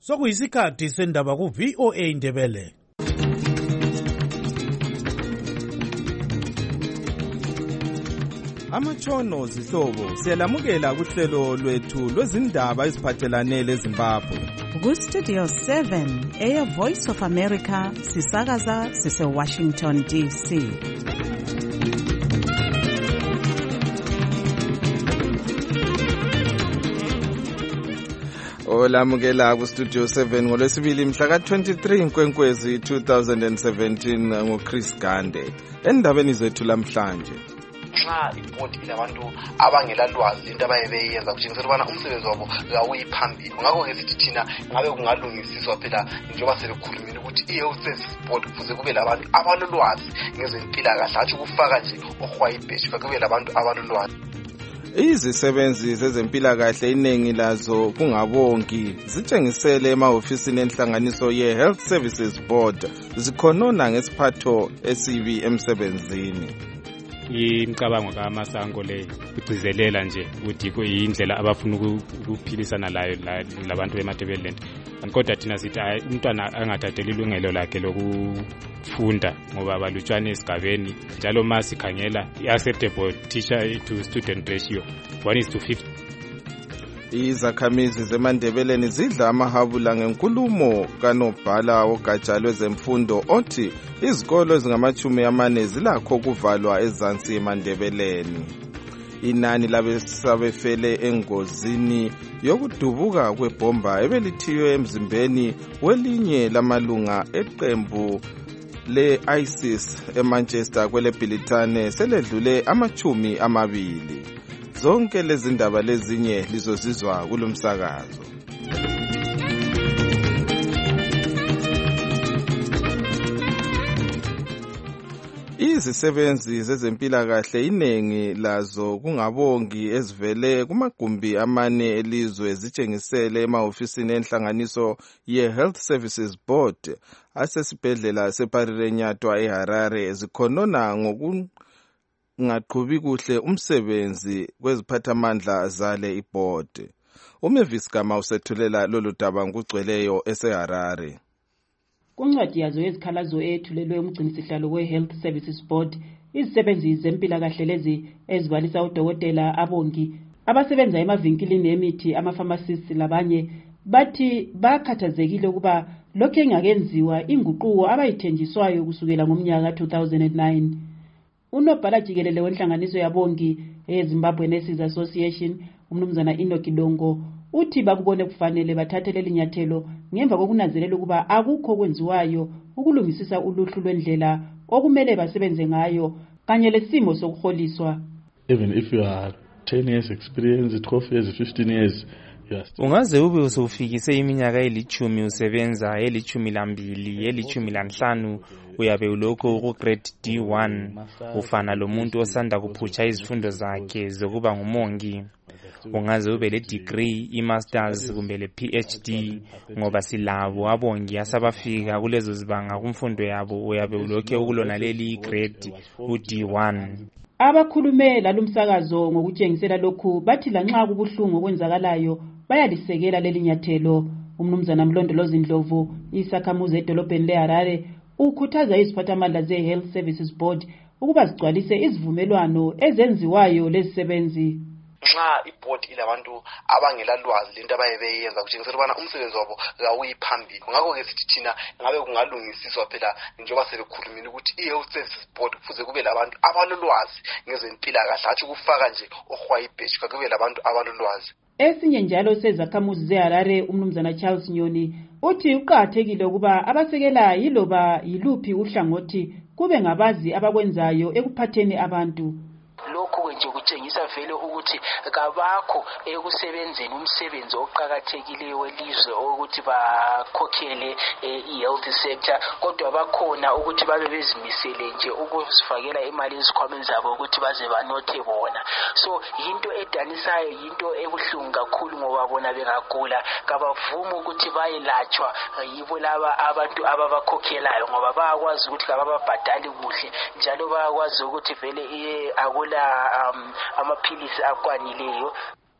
Sokuyisikhathi sendaba ku VOA Indebele. Amatshono zihlobo siyalamukela kuhlelo lwethu lwezindaba eziphathelane leZimbabwe. Ku Studio 7 Air Voice of America sisakaza sise Washington DC. Olamukela ku Studio 7 ngolwesibili mhla ka-23 Nkwenkwezi 2017 ngoChris Gande. Endabeni zethu lamhlanje. Nxa ibhodi ilabantu abangela lwazi lento abayebeyenza kutshengisela ubana umsebenzi wabo awuyi phambili. Ngakho-ke sithi thina ngabe kungalungisiswa phela njengoba sebekhulumile ukuthi i-Health Services Board kuze kube labantu abalolwazi ngezempilakahle, hatshi ukufaka nje ohwayibheshi, kube labantu abalolwazi. Izisebenzi zezempilakahle iningi lazo kungabongi zitshengisele emahofisini enhlanganiso ye-Health Services Board zikhonona ngesiphatho esibi emsebenzini. Imicabango kaMasango le kugcizelela nje ukuthi kuyindlela abafuna ukuphilisana layo labantu beMatabeleland. Kodwa thina sithi umntwana angathatheli ilungelo lakhe lokufunda ngoba balutshwana esigabeni, njalo masikhangela i-acceptable teacher to student ratio 1:50. Izakhamizi zeMandebeleni zidla amahabula ngenkulumo kanobhala wogatsha lwezemfundo othi izikolo ezingama-40 zilakho kuvalwa ezansi eMandebeleni. Inani labesabefele engozini yokudubuka kwebhomba ebelithiywe emzimbeni welinye lamalunga eqembu le-ISIS eManchester kweleBhilitane seledlule 20. Zonke lezi ndaba lezinye lizozizwa kulomsakazo. Izisebenzi zezempilakahle iningi lazo kungabongi ezivele kumagumbi amane elizwe zitshengisele emahofisini enhlanganiso ye-Health Services Board asesibhedlela seParirenyatwa eHarare zikhonona ngaqhubi kuhle umsebenzi kweziphathamandla zale iboard. Umavis Gama usethulela lolu daba ngugcweleyo eseHarare. Kuncwadi yazo ezikhalazo ethulelwe umgcinisihlalo we-Health Services Board, izisebenzi zempilakahle lezi ezibalisa udokotela, abongi, abasebenza emavinkilini emithi, ama-pharmacists labanye bathi bakhathazekile ukuba lokhu engakenziwa inguquko abayithenjiswayo kusukela ngomnyaka 2009. Unobhala jikelele wenhlanganiso yabongi eZimbabwe Nurses Association, umnumzana Inokidongo, uthi bakubone kufanele bathathe leli nyathelo ngemva kokunanzelela ukuba akukho kwenziwayo ukulungisisa uluhlu lwendlela okumele basebenze ngayo kanye lesimo sokuholiswa. Even if you are 10 years experience, 12 years, 15 years, ungaze ube usufikise iminyaka eli10 usebenza, eli12, eli15 uyabe ulokho ku grade D1, ufana lomuntu osanda kuphutsha izifundo zakhe zokuba ngumongi. Ungaze ube le degree, i-masters kumbe le PhD, ngoba silabo abongi asabafika kulezo zibanga kumfundo yabo, uyabe ulokho ukulona leli grade u-D1. Abakhulume lalumsakazo ngokutshengisela lokhu bathi lanxa kubuhlungu okwenzakalayo bayalisekela leli nyathelo. Umnumzana Mlondolozi Ndlovu, isakhamuzi edolobheni leHarare, ukhuthaza iziphathamandla ze-Health Services Board ukuba zigcwalise izivumelwano ezenziwayo lezisebenzi. Nxa ibhodi ilabantu abangela lwazi lento abayebeyenza kutshengisela ubana umsebenzi wabo awuyi phambili. Ngakho-ke sithi thina ngabe kungalungisiswa phela njengoba sebekhulumile ukuthi i-Health Services Board kuze kube labantu abalolwazi ngezempilakahle, hatshi ukufaka nje ohwayibheshi, kube labantu abalolwazi. Esinye njalo sezakhamuzi zeHarare, umnumzana Charles Nyoni, uthi uqathekile ukuba abasekela yiloba yiluphi uhlangothi kube ngabazi abakwenzayo ekuphatheni abantu. Lokho nje kutshengisa vele ukuthi kabakho ekusebenzeni umsebenzi oqhakathekileyo welizwe ukuthi bakhokhele i-health sector, kodwa bakhona ukuthi babe bezimisele nje ukusifakela imali ezikhwameni zabo ukuthi baze banothe bona. So yinto edanisayo, yinto ebuhlungu kakhulu ngoba bona bengagula kabavuma ukuthi bayelatshwa yibo laba abantu ababakhokhelayo, ngoba bayakwazi ukuthi kabababhadali kuhle, njalo bayakwazi ukuthi vele akula amaphilisi akwanileyo.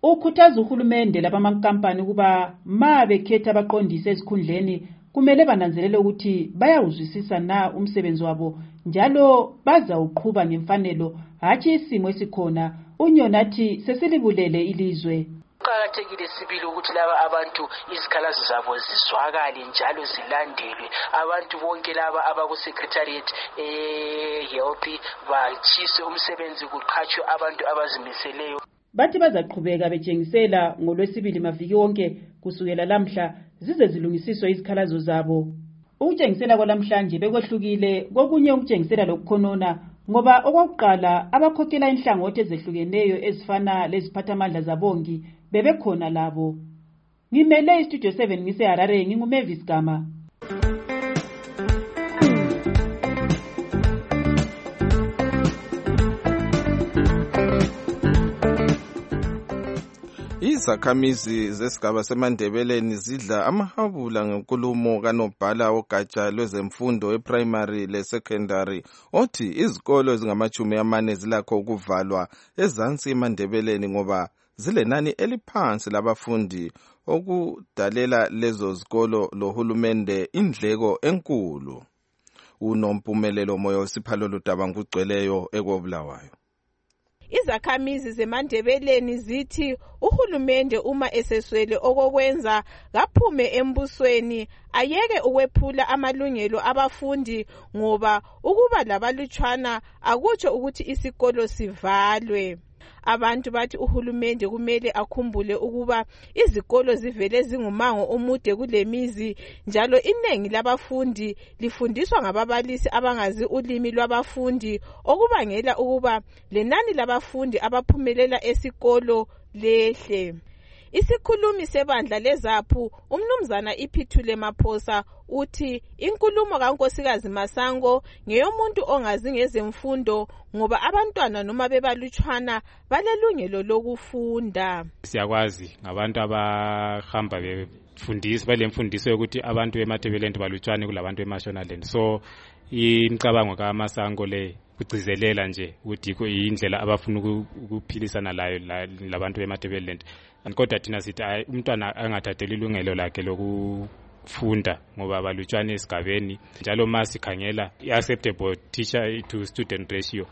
Ukhuthaza uhulumende labamankampani ukuba ma bekhetha abaqondisi esikhundleni kumele bananzelele ukuthi bayawuzwisisa na umsebenzi wabo njalo bazawuqhuba ngemfanelo, hatshi isimo esikhona. UNyonathi sesilibulele ilizwe. Kuqakathekile sibili ukuthi laba abantu izikhalazo zabo zizwakale njalo zilandelwe. Abantu bonke laba abaku-secretariat health batshise umsebenzi, kuqhatshwe abantu abazimiseleyo. Bathi bazaqhubeka betshengisela ngoLwesibili maviki wonke kusukela lamhla zize zilungisiswe izikhalazo zabo. Ukutshengisela kwalamhlanje bekwehlukile kokunye ukutshengisela lokukhonona ngoba okokuqala abakhokhela inhlangothi ezehlukeneyo ezifana leziphathamandla zabongi bebekhona labo. Ngimele iStudio 7 ngiseHarare, nginguMavis Gama. Izakhamizi zesigaba seMandebeleni zidla amahabula ngenkulumo kanobhala ogatsha lwezemfundo eprimary lesecondary othi izikolo ezingama-40 zilakho ukuvalwa ezansi eMandebeleni ngoba zilenani eliphansi labafundi okudalela lezo zikolo lohulumende indleko enkulu. Unompumelelo Moyo Siphalolo Daba ngugcweleyo ekobulawayo. Izakhamizi zeMandebeleni zithi uhulumende uma eseswele okokwenza kaphume embusweni ayeke ukwephula amalungelo abafundi ngoba ukuba labalutshwana akutsho ukuthi isikolo sivalwe. Abantu bathi uhulumende kumele akhumbule ukuba izikolo zivele zingumango omude kulemizi njalo inengi labafundi lifundiswa ngababalisi abangazi ulimi lwabafundi okubangela ukuba lenani labafundi abaphumelela esikolo lehle. Isikhulumi sebandla leZAPHU umnumzana Iphithule Maphosa uthi inkulumo kaNkosikazi Masango ngeyomuntu ongazi ngezemfundo ngoba abantwana noma bebalutshwana balelungelo lokufunda. Siyakwazi ngabantu abahamba befundisa balemfundiso yokuthi abantu beMandebeleni balutshwane kulabantu beMashonaland. So imicabango kaMasango le kugcizelela nje ukuthi indlela abafuna ukuphilisana layo labantu beMandebeleni. Kodwa thina sithi umntwana angathatheli ilungelo lakhe lokufunda ngoba balutshwane esigabeni. Njalo masikhangela i-acceptable teacher to student ratio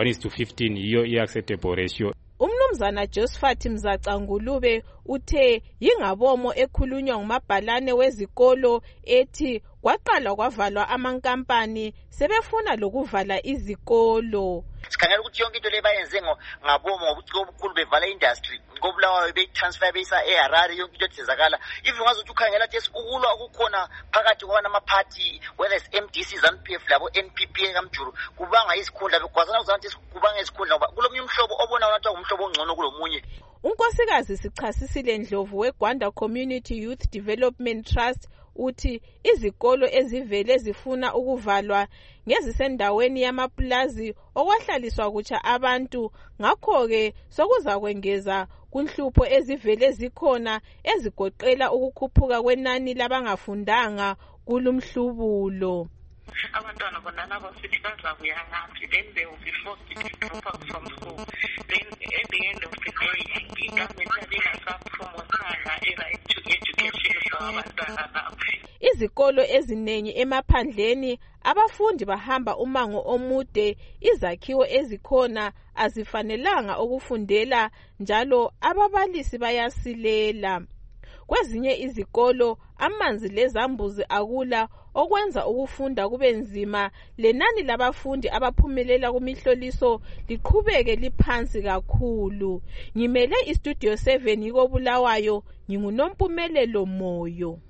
1:15 yiyo i-acceptable ratio. Umnumzana Josephat Mzaca Ngulube uthe yingabomo ekhulunywa ngumabhalane wezikolo ethi kwaqala kwavalwa amankampani sebefuna lokuvala izikolo. Sikhangela ukuthi yonke into le bayenze ngabomo ngobuciko obukhulu bevala industry ngobulawayo beyitransfer beyisa eHarare yonke into ethezakala. Even ngazothi ukhangela ukuthi ukulwa okukhona phakathi kwamaphathi whether it's MDC ZANU-PF labo NPP kaMjuru kubanga isikhundla bekwazana ukuthi kubanga isikhundla ngoba kulomunye umhlobo obona ukuthi umhlobo ongcono kulomunye. uNkosikazi Sichasisile Ndlovu weGwanda Community Youth Development Trust uthi izikolo ezivele zifuna ukuvalwa ngezisendaweni yamaplazi okwahlaliswa kutsha abantu ngakho-ke sokuzakwengeza kunhlupho ezivele zikhona ezigoqela ukukhuphuka kwenani labangafundanga kulumhlubulo. Abantwana bonana basithi bazakuya ngaphi, then they will be forced to drop out from school. Then at the end of the day, the government ingasapromotanga i-right to education for abantwana nabo. Izikolo eziningi emaphandleni abafundi bahamba umango omude, izakhiwo ezikhona azifanelanga ukufundela njalo ababalisi bayasilela. Kwezinye izikolo amanzi lezambuzi akula okwenza ukufunda kube nzima, lenani labafundi abaphumelela kumihloliso liqhubeke liphansi kakhulu. Ngimele iStudio 7 ikobulawayo, nginguNompumelelo Moyo.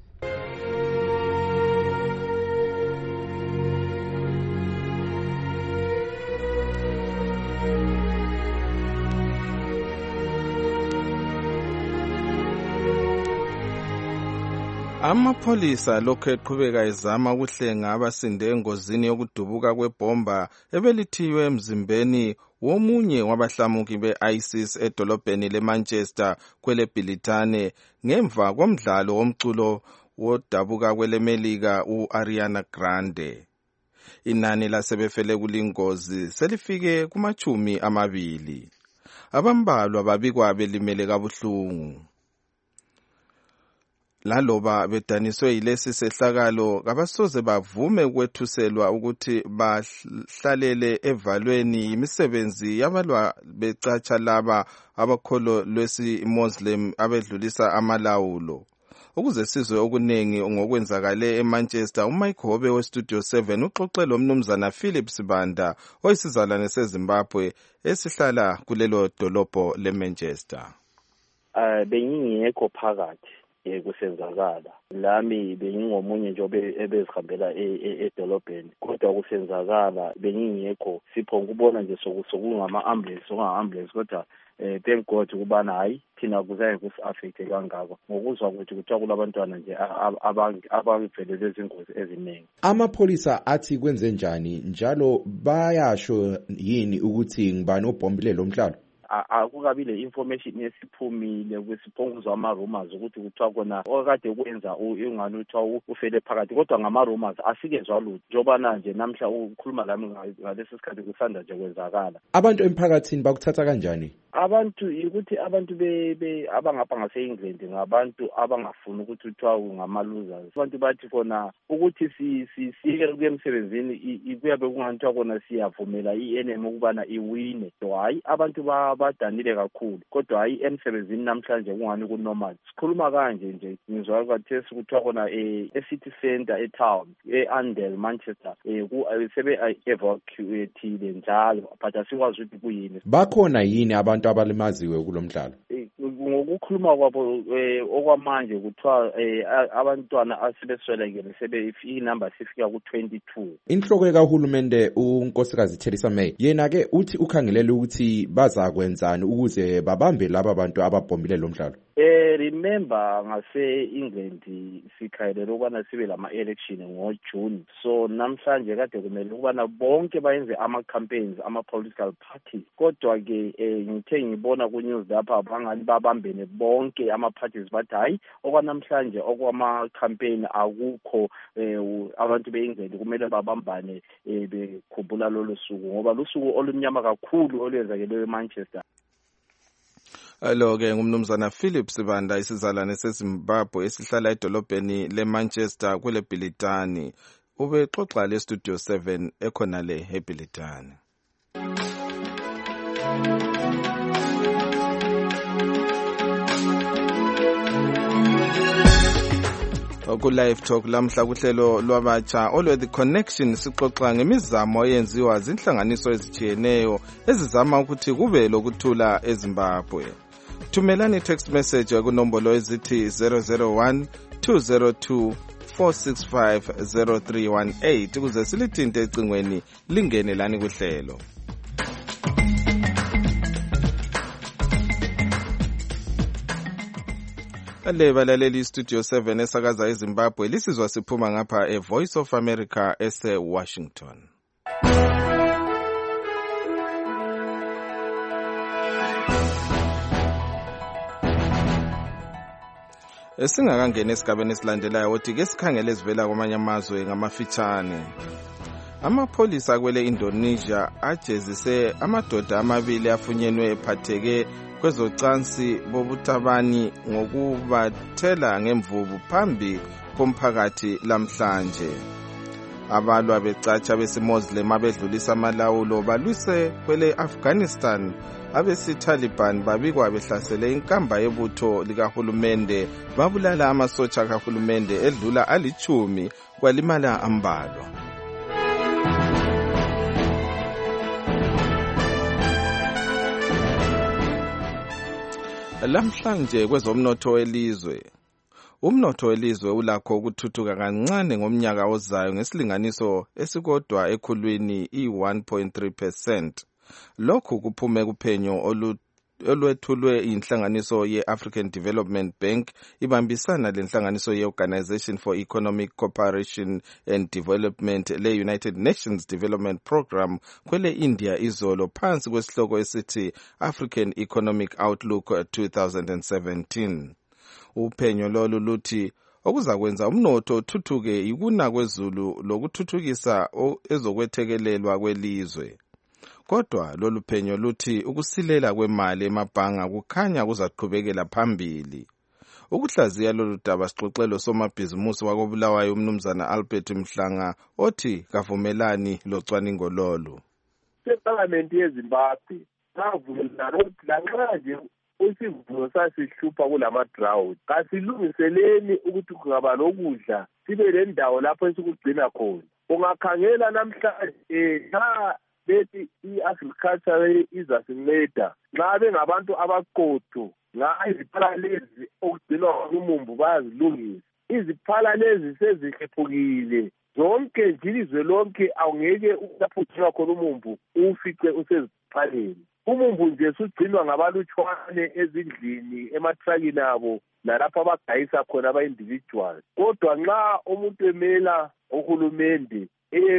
Amapholisa lokhu eqhubeka ezama ukuhlenga abasinde engozini yokudubuka kwebhomba ebelithiwe emzimbeni womunye wabahlamuki be-ISIS edolobheni leManchester kweleBhilitane ngemva komdlalo womculo wodabuka kwelemelika u-Ariana Grande. Inani lasebefele kulingozi selifike kuma-20. abambalwa babikwa belimele kabuhlungu. Laloba bedaniswe yilesi sehlakalo kabasoze bavume ukwethuselwa ukuthi bahlalele evalweni imisebenzi yabalwa becatsha laba abakholo lwesi Muslim abedlulisa amalawulo. Ukuze sizwe okuningi ngokwenzakale eManchester, uMike Hobe weStudio 7 uxoxe lo mnumzana Philip Sibanda oyisizalwane seZimbabwe esihlala kulelo dolobho leManchester. Bengingekho phakathi kusenzakala lami bengingomunye nje ebezihambela edolobheni kodwa kusenzakala bengingekho siphonga ukubona nje sokungama ambulance kodwa thank God kubana hayi thina kuzange kusi-affecte kangako ngokuzwa ukuthi kuthiwa kulabantwana nje abavelelwe izingozi eziningi. Amapholisa athi kwenze njani njalo bayasho yini ukuthi ngibani obhombile lo mhlalo? Akukabile information esiphumile kwesiphonguzwa ama-rumors ukuthi kuthiwa kona okade kwenza ingane uthiwa ufele phakathi kodwa ngama-rumors asikezwa lutho njobana nje namhla ukhuluma lami ngalesi sikhathi kusanda nje kwenzakala. Abantu emphakathini bakuthatha kanjani? Abantu ukuthi abantu abangapha ngase-England ngabantu abangafuni ukuthi kuthiwa ngama-losers. Abantu bathi khona ukuthi siyekele kuye emsebenzini kuyabe kungathiwa kona siyavumela i-NM ukubana iwine. So hayi abantu badanile kakhulu kodwa hayi emsebenzini namhlanje kungani kunormal. Sikhuluma kanje nje ngizwa kwathesi kuthiwa kona e-City Centre e-town e-Andel Manchester sebe-evacuated njalo but asikwazi ukuthi kuyini. Bakhona yini abantu abalimaziwe kulo mhlalo? Ngokukhuluma kwabo okwamanje kuthiwa abantwana asebeswelekele inamba sifika ku-22. Inhloko kahulumende unkosikazi Theresa May yena-ke uthi ukhangelele ukuthi bazakwenzani ukuze babambe laba bantu ababhombile lo mhlalo. Remember ngase-England sikhayelele ukubana sibe lama-election ngoJune, so namhlanje kade kumele ukubana bonke bayenze ama-campaigns ama-political parties kodwa-ke ngithe ngibona ku-news lapha bangani babambene bonke ama-parties bathi hayi okwanamhlanje okwama-campaign akukho abantu be-England kumele babambane bekhumbula lolo suku ngoba lusuku olumnyama kakhulu olwenzakeleyo eManchester. Lo-ke ngumnumzana Philip Sibanda isizalwane seZimbabwe esihlala edolobheni leManchester kule Bhilitani. Ubexoxa leStudio 7 ekhonale eBhilitani. Ku-Live Talk lamhla kuhlelo lwabatsha olwe The Connection sixoxa ngemizamo eyenziwa zinhlanganiso ezitshiyeneyo ezizama ukuthi kube lokuthula eZimbabwe. Thumelani text message kunombolo ezithi 001 202 465 0318 ukuze silithinte ecingweni lingene lani kuhlelo. Balaleli Studio 7 esakaza eZimbabwe lisizwa siphuma ngapha eVoice of America ese-Washington. Singakangena esigabeni esilandelayo wothi ke sikhangele ezivela kwamanye amazwe ngamafitshane. Amapholisa kwele Indonesia ajezise amadoda amabili afunyenwe ephatheke kwezocansi bobutabani ngokubathela ngemvubu phambi komphakathi lamhlanje. Abalwa becatsha besiMuslim abedlulisa amalawulo balwise kwele Afghanistan abesi-Taliban babikwa behlasele inkamba yebutho likahulumende babulala amasotsha kahulumende edlula 10 kwalimala ambalwa. Lamhlanje kwezomnotho welizwe. Umnotho welizwe ulakho ukuthuthuka kancane ngomnyaka ozayo ngesilinganiso esikodwa ekhulwini i-1.3%. Lokhu kuphume kuphenyo olwethulwe inhlanganiso ye-African Development Bank ibambisana lenhlanganiso ye-Organization for Economic Cooperation and Development le-United Nations Development Program kwele India izolo phansi kwesihloko esithi African Economic Outlook 2017. Uphenyo lolu luthi okuzakwenza umnotho uthuthuke ikuna kwezulu lokuthuthukisa ezokwethekelelwa kwelizwe. Kodwa lolu phenyo luthi ukusilela kwemali emabhanga kukhanya kuzaqhubekela phambili. Ukuhlaziya lolu daba sixoxelo somabhizimusi wakobulawayo umnumzana Albert Mhlanga othi kavumelani locwaningo lolu. Separlament yeZimbabwe savumelana ukuthi lanxa nje isivuno sasihlupha kulama drought kasilungiseleni ukuthi kungaba lokudla sibe lendawo lapho esikugcina khona. Ungakhangela namhlanje nxa bethi i-agriculture izasinceda nxa bengabantu abaqotho nxa iziphala lezi okugcinwa umumbu bayazilungisa. Iziphala lezi sezihlephukile zonke nje ilizwe lonke awungeke lapho ugcinwa khona umumbu uwufice useziphaleni. Umumbu nje sugcinwa ngabalutshwane ezindlini ematrakini abo nalapho abagayisa khona aba-individuals. Kodwa nxa umuntu emela uhulumende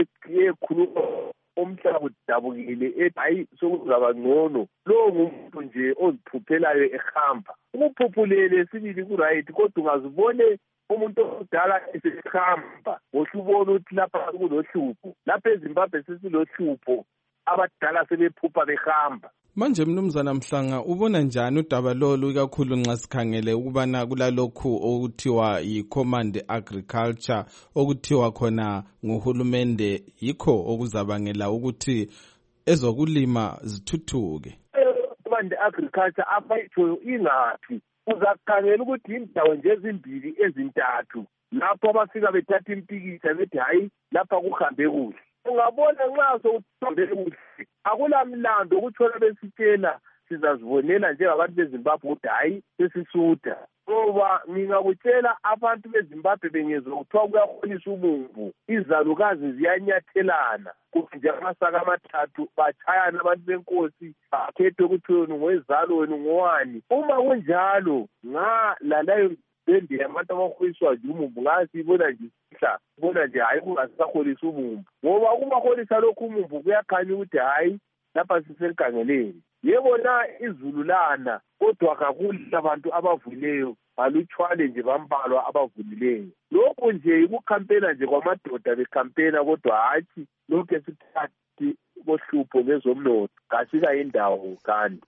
ekhuluma umhlaba udabukile hayi sokuzaba ngcono, lowo ngumuntu nje oziphuphelayo ehamba. Ukuphuphulele sibili ku-right kodwa ungazibone umuntu omdala esehamba ngohlubona ukuthi lapha kulohlupho. Lapha eZimbabwe sesilohlupho, abadala sebephupha behamba. Manje mnumzana Mhlanga ubona njani udaba lolu ikakhulu nxa sikhangele ukubana kulalokhu okuthiwa yi-Command Agriculture okuthiwa khona nguhulumende yikho okuzabangela ukuthi ezokulima zithuthuke? Command Agriculture afayitho ingaphi? Uzakhangela ukuthi indawo nje ezimbili ezintathu lapho abafika bethatha impikitsha bethi hayi lapha kuhambe kuhle. Ungabona nxa sokuhambe kuhle akulamlando ukuthola besitshela sizazibonela njengabantu beZimbabwe ukuthi hayi sesisuda. Ngoba ngingakutshela abantu beZimbabwe bengezwa kuthiwa kuyaholisa umumbu, izalukazi ziyanyathelana kuthi nje amasaka amathathu batshayana abantu benkosi bakhethe ukuthi wena ngowezalo wena ngowani. Uma kunjalo lalayo bende yabantu abaholiswa nje umumbu ngasibona nje sibona nje hayi kungasaholisa umumbu, ngoba kumaholisa lokhu umumbu kuyakhanya ukuthi hayi lapha sisenkangeleni. Yebo na izulu lana kodwa kakula abantu abavuleyo balutshwane nje bambalwa abavulileyo. Lokhu nje yikukhampena nje kwamadoda bekhampena kodwa hathi lokhu esithathi kohlupho ngezomnotho kasika indawo kanti.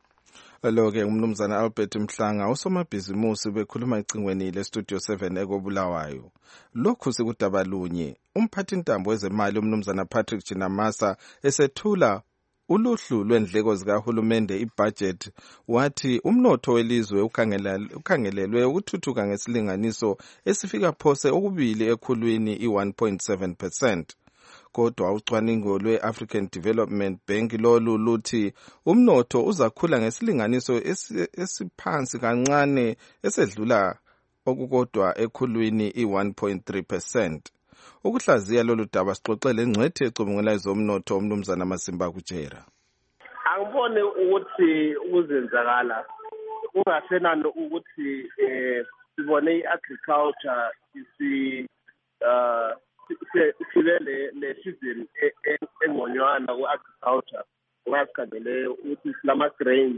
Lo-ke umnumzana Albert Mhlanga usomabhizimusi bekhuluma ecingweni lestudio 7 ekobulawayo. Lokhu sikudaba lunye umphathintambo wezemali umnumzana Patrick Chinamasa esethula uluhlu lwendleko zikahulumende ibudget wathi umnotho welizwe ukhangelelwe ukuthuthuka ngesilinganiso esifika phose okubili ekhulwini i-1.7%. Kodwa ucwaningo lwe-African Development Bank lolu luthi umnotho uzakhula ngesilinganiso esiphansi kancane esedlula okukodwa ekhulwini i-1.3%. Ukuhlaziya lolu daba sixoxele ingcwethi ecubungula ezomnotho umnumzana Masimba Kutshera. Angibone ukuthi ukuzenzakala kungasenani ukuthi sibone i-agriculture sibe le season engonywana ku-agriculture ungasikhangeleyo ukuthi silama-grains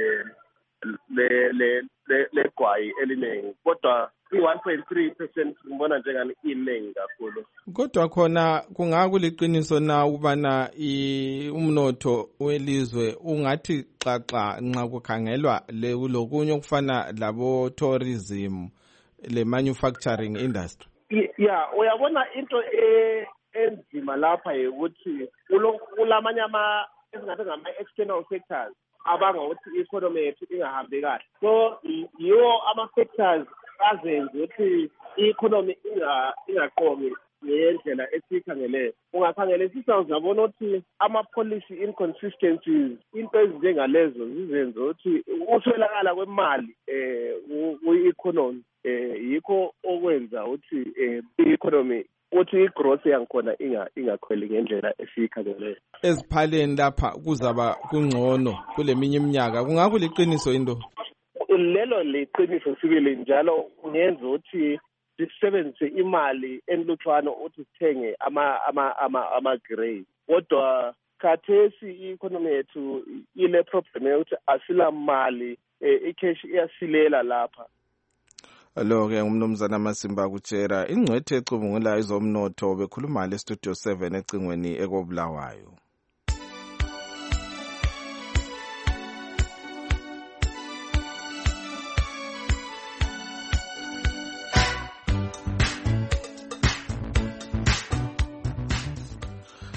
legwayi eliningi, kodwa i-1.3% ngibona njengani iningi kakhulu. Kodwa khona kungakuliqiniso na ukubana umnotho welizwe ungathi xaxa nxa kukhangelwa lokunye okufana labo tourism le manufacturing industry? Yeah, uyabona into enzima lapha ukuthi kulamanye esingathi ngama-external sectors abangakuthi i-economy yethu ingahambi kahle. So yiwo ama-factors azenza ukuthi i-economy ingaqomi ngendlela esiyikhangeleyo. Ungakhangele sizabona ukuthi ama-policy inconsistencies into ezinjengalezo zizenza ukuthi ukuswelakala kwemali kwi-economy yikho okwenza ukuthi i-economy uthi i-growth yangikhona ingakhweli ngendlela esiyikhangeleyo. Eziphaleni lapha kuzaba kungcono kuleminye iminyaka kungakuliqiniso into? Lelo liqiniso sibili njalo kungenza ukuthi sisebenzise imali enilutshwana ukuthi sithenge ama-grade. Kodwa khathesi i-economy yethu ile problem yokuthi asila mali, i-cash iyasilela lapha. Lo-ke umnumzana Masimba Kutshera ingcwethi ecubungula ezomnotho bekhuluma le studio 7 ecingweni ekobulawayo.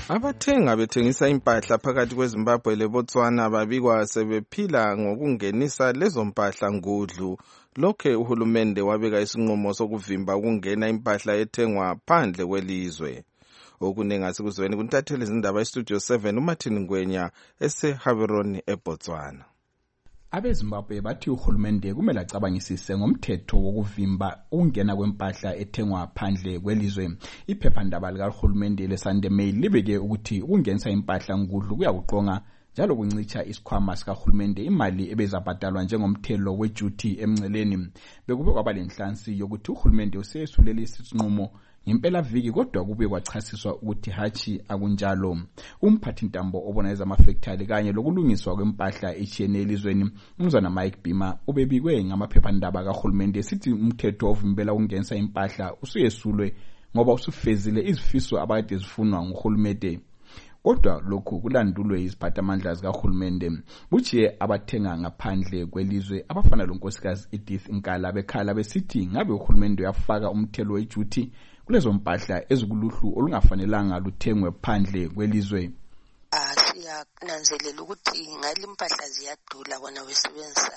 Abathenga bethengisa impahla phakathi kweZimbabwe leBotswana babikwa sebephila ngokungenisa lezo mpahla ngudlu. Lokhe uhulumende wabeka isinqumo sokuvimba ukungena impahla ethengwa phandle kwelizwe. Okunengasi kuzweni kuntatheli izindaba eStudio 7 uMartin Ngwenya eseHaberoni eBotswana. AbeZimbabwe bathi uhulumende kumele acabangisise ngomthetho wokuvimba ukungena kwempahla ethengwa phandle kwelizwe. Iphephandaba likahulumende leSunday Mail libeke ukuthi ukungenisa impahla ngudlu kuyakuqonga njalo kuncitsha isikhwama sikahulumende imali ebezabhadalwa njengomthelo weduty emnceleni. Bekube kwaba lenhlansi yokuthi uhulumende useyesulele isinqumo ngempela viki kodwa kube kwachasiswa ukuthi hachi akunjalo. Umphathi ntambo obona ezamafactory kanye lokulungiswa kwempahla etshiyeneyo elizweni umzwana Mike Bima ubebikwe ngamaphephandaba kahulumende sithi umthetho ovimbela ukungenisa impahla usuyesulwe ngoba usufezile izifiso abade zifunwa nguhulumende. Kodwa lokhu kulandulwe iziphathamandla zikahulumende. Buchiye abathenga ngaphandle kwelizwe abafana lonkosikazi Edith Nkala bekhala besithi ngabe uhulumende uyafaka umthelo weduty kulezo mpahla ezikuluhlu olungafanelanga luthengwe phandle kwelizwe. Siyananzelela ukuthi ngale impahla ziyadula bona wesebenzisa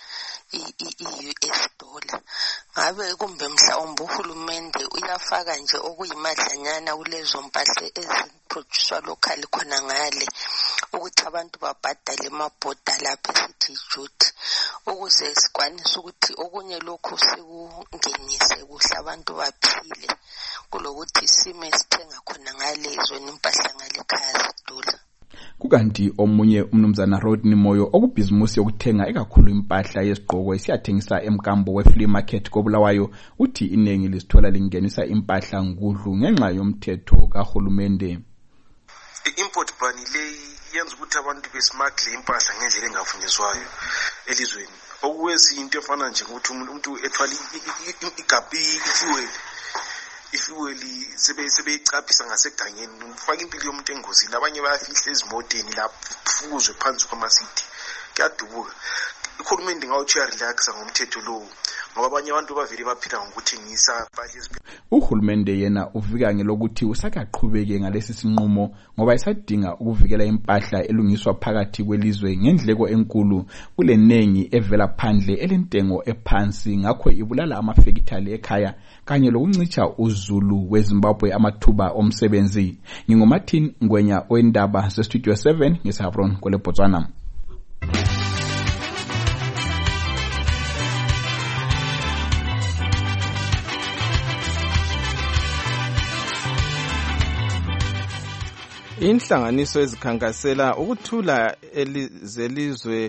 i-US dollar. Ngabe kumbe mhlawumbe uhulumende uyafaka nje okuyimadlanyana kulezo mpahla eziproduced local khona ngale ukuthi abantu babhadale emabhoda lapha esithi duty ukuze sikwanise ukuthi okunye lokhu sikungenise kuhle abantu baphile kulokuthi sime sithenga khona ngale izweni impahla ngale ekhaya zidula. Kukanti omunye umnumzana Rodney Moyo okubhizimusi yokuthenga ekakhulu impahla yesigqoko isiyathengisa emkambo we-flea market koBulawayo uthi inengi lisithola lingenisa impahla ngudlu ngenxa yomthetho kahulumende. I-import ban leyi yenza ukuthi abantu besmuggle impahla ngendlela engafunjiswayo elizweni. Okuwezinto efana nje ukuthi umuntu ethwala igabhi ifueli sebeyicaphisa ngasegangeni ufaka impilo yomuntu engozini abanye bayafihla ezimoteni lapho phansi kwamasidi kuyadubuka. Uhulumende ngawutshiya relaxa ngomthetho lowo ngoba abanye abantu bavele baphila ngokuthengisa impahla. Uhulumende yena uvika ngelokuthi usakaqhubeke ngalesi sinqumo ngoba isadinga ukuvikela impahla elungiswa phakathi kwelizwe ngendleko enkulu kulenengi evela phandle elentengo ephansi ngakho ibulala amafekithali ekhaya kanye lokuncitsha uzulu weZimbabwe amathuba omsebenzi. NginguMartin Ngwenya oendaba zeStudio 7 ngeSahabron kweleBotswana. Inhlanganiso ezikhankasela ukuthula zelizwe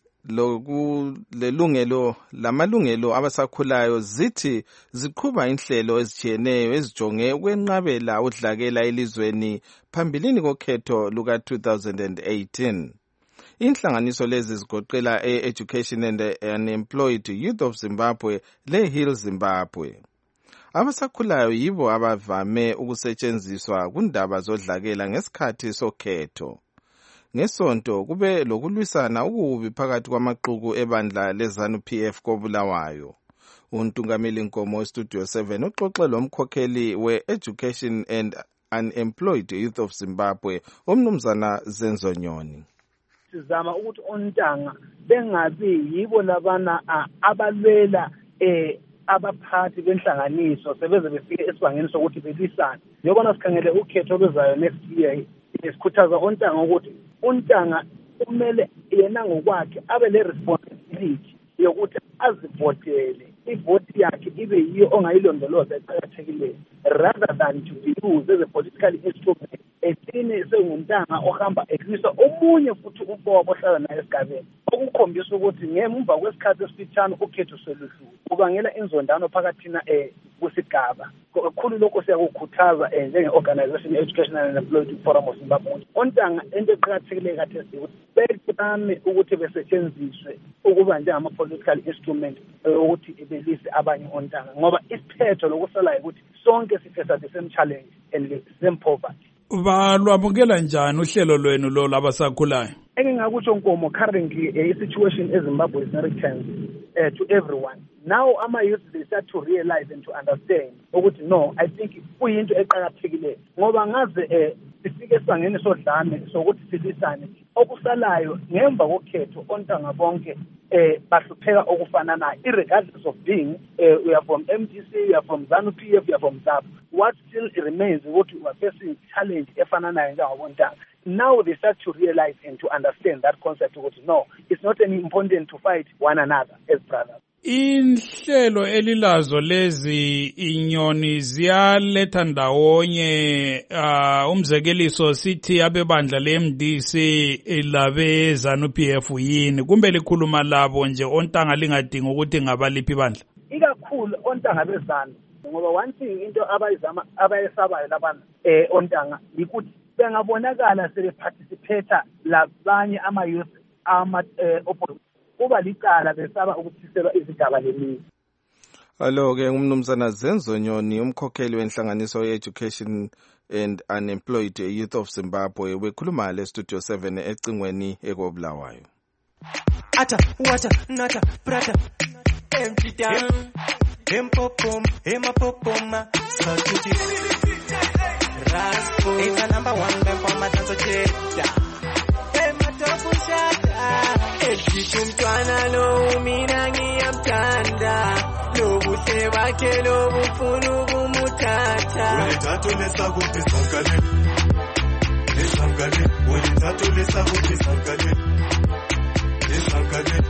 lamalungelo abasakhulayo zithi ziqhuba inhlelo ezitshiyeneyo ezijonge ukwenqabela udlakela elizweni phambilini kokhetho luka-2018. Inhlanganiso lezi zigoqela Education and Unemployed Youth of Zimbabwe leHill Zimbabwe. Abasakhulayo yibo abavame ukusetshenziswa kundaba zodlakela ngesikhathi sokhetho. Ngesonto kube lokulwisana okubi phakathi kwamaxuku ebandla leZANU-PF koBulawayo. Untungameli Nkomo weStudio 7 uxoxe lomkhokheli we-Education and Unemployed Youth of Zimbabwe umnumzana Zenzo Nyoni. Sizama ukuthi ontanga bengabi yibo labana abalwela abaphathi benhlanganiso sebeze befike esibangeni sokuthi belisane. Njengoba sikhangele ukhetho lwezayo next year sikhuthaza ontanga ukuthi untanga kumele yena ngokwakhe abe le responsibility yokuthi azivotele ivoti yakhe ibe yiyo ongayilondoloza eqakathekileyo rather than to be used as a political instrument. Ethine senguntanga ohamba ekhulisa omunye futhi ubaba ohlala naye esigabeni okukhombisa ukuthi ngemva kwesikhathi esifitshane ukhetho seluhlu kubangela inzondano phakathina kusigaba. Kakhulu lokho siyakukhuthaza njenge-organization Education and Unemployed Forum of Zimbabwe. Ontanga into eqakathekileyo kade ukuthi beqame ukuthi besetshenziswe ukuba njengama-political instrument ukuthi belise abanye ontanga ngoba isiphetho lokusalayo ukuthi sonke sifesa the same challenge and the same poverty. Balwamukela njani uhlelo lwenu lo labasakhulayo? Engingakusho Nkomo currently situation eZimbabwe is very tense to everyone, now ama-youth they start to realize and to understand ukuthi no, I think kuyinto eqakathekileyo ngoba ngaze sifike esibangeni sodlame sokuthi silisane okusalayo ngemva kokhetho ontanga bonke bahlupheka okufananayo irregardless of being we are from MDC, we are from ZANU-PF, we are from ZAP. What still remains ukuthi we are facing challenge efananayo njengabontanga. Now they start to realize and to understand that concept ukuthi no, it's not any important to fight one another as brothers. Inhlelo elilazo lezi inyoni ziyaletha ndawonye umzekeliso sithi abebandla leMDC labe ZANU-PF yini kumbe likhuluma labo nje ontanga lingadinga ukuthi ngabaliphi bandla ikakhulu ontanga bezanu ngoba one thing into abayesabayo labana ontanga ukuthi bengabonakala sebeparticipate labanye ama-youth opposition kuba licala besaba ukuthiselwa izigaba lemizi. Alo-ke umnumzana Zenzo Nyoni umkhokheli wenhlanganiso ye-Education and Unemployed Youth of Zimbabwe wekhuluma le Studio 7 ecingweni ekobulawayo. Ata wata nata prata empty down empopom emapopoma sakuti raspo it's a number one for matanzo cheta ematopushata Mtwana lo mina ngiyamthanda lobuhle bakhe lobufunu kumuthatha Ulithathu lesakuthi sankale lesankale ulithathu lesakuthi sankale lesankale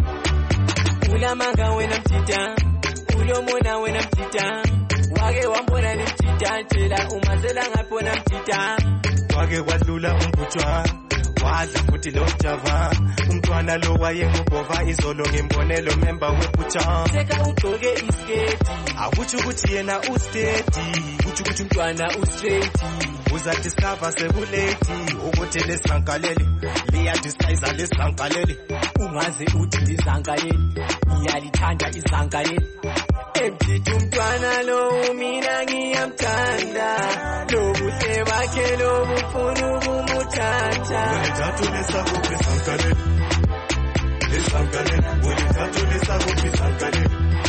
Ulamanga wena mtita ulomona wena mtita wake wambona ni mtita tshela umazela ngapona mtita wake kwadlula umbutshwa wadla futhi lo java umntwana lo wayengubhova izolo ngimbonelo member webucha seka ugcoke isketi akuthi ukuthi yena ustedi kuthi ukuthi umntwana ustraight uzadiscover sebuleti ukuthi lesankaleli liya disguise lesankaleli ungaze uthi lizankaleli iyalithanda izankaleli Emjithi umntwana lo mina ngiyamthanda lobuhle bakhe lobufunu kumuthatha Ulithathu lesakuthi sankale lesankale ulithathu lesakuthi sankale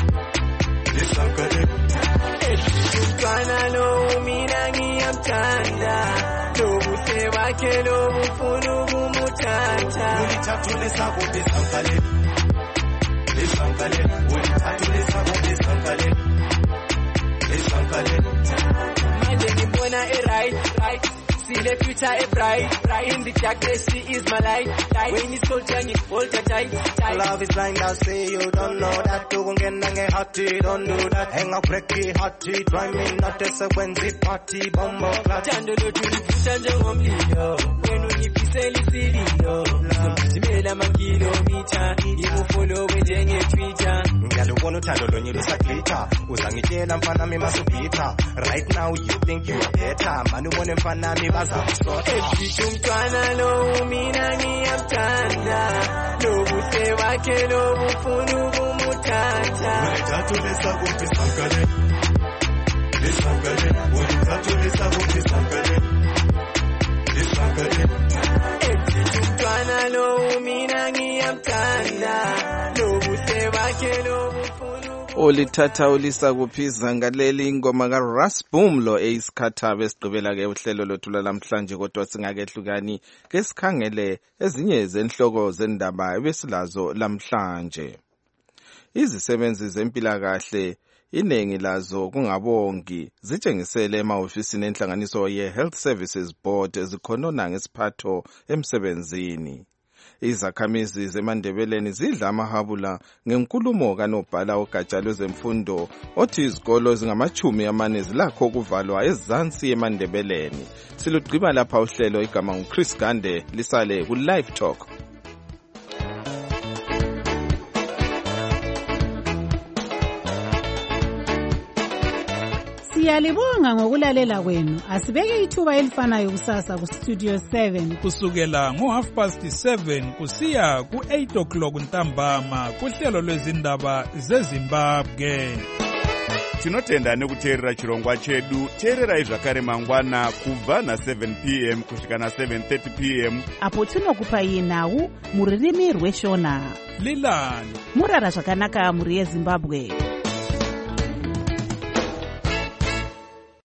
lesankale Emjithi umntwana lo mina ngiyamthanda lobuhle bakhe lobufunu kumuthatha Ulithathu lesakuthi sankale lesankale ulithathu lesakuthi sankale lesankale manje ngibona right see the future a bright in the darkness she is my light when it's cold turn it hold tight love is blind I say you don't know that ukungena ngeheart don't do that hang up break it heart try me not as a Wednesday party bombo clap thando lo tulivusa njengomlilo wena ungiphisela isililo ngizimela amakilometer ngikufollow njenge Twitter ngiyalubona uthando lo nyelusa glitter uzangitshela mfana mi masupita right now you think you are better mani ubone mfana mi bazakusota Emjithi umntwana lo mina ngiyamthanda lobuhle bakhe lobufunu kumuthatha Ulithathu lesakuthi sankale lesankale ulithathu lesakuthi sankale lesankale Emjithi umntwana lo mina ngiyamthanda lobuhle bakhe lobufunu Olithatha ulisa kuphiza ngaleli ingoma kaRasboom lo eyisikhathabe sigqibela ke uhlelo lothu lamhlanje kodwa singakehlukani ke sikhangele ezinye zenhloko zendaba ebesilazo lamhlanje. Izisebenzi zempilakahle iningi lazo kungabongi zitshengisele emahofisini enhlanganiso ye-Health Services Board ezikhonona ngesiphatho emsebenzini. Izakhamizi zeMandebeleni zidla amahabula ngenkulumo kanobhala ogatsha lwezemfundo othi izikolo ezingama-40 zilakho ukuvalwa ezansi eMandebeleni. Silugqiba lapha uhlelo igama nguChris Gande lisale ku-Live Talk. Siyalibonga ngokulalela kwenu. Asibeke ithuba elifanayo kusasa ku Studio 7 kusukela ngo7:30 kusiya ku8 o'clock ntambama kuhlelo lwezindaba zeZimbabwe. tinotenda nekuteerera chirongwa chedu. Teererai zvakare mangwana kubva na7 p.m. kusvika na7:30 p.m. apo tinokupai nhau muririmi rweshona. Lilani murara zvakanaka muri yeZimbabwe.